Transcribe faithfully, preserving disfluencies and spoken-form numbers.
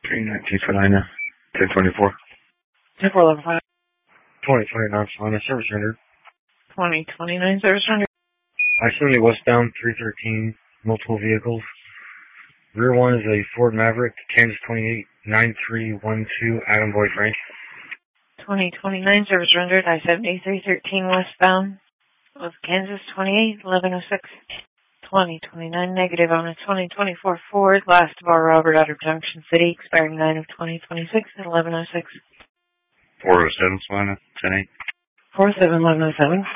three nineteen Salina, ten twenty-four. ten four eleven five. twenty twenty-nine Salina, service rendered. twenty twenty-nine service rendered. Icily westbound, three thirteen, multiple vehicles. Rear one is a Ford Maverick, Kansas twenty-eight nine three one two, Adam Boy Frank. twenty twenty-nine service rendered, I seventy-three thirteen westbound with Kansas twenty-eight eleven oh six. twenty twenty-nine negative on a twenty twenty-four Ford, last bar Robert out of Junction City, expiring nine of twenty twenty-six at eleven oh six. four oh seven Salina, ten eight. four seven eleven oh seven.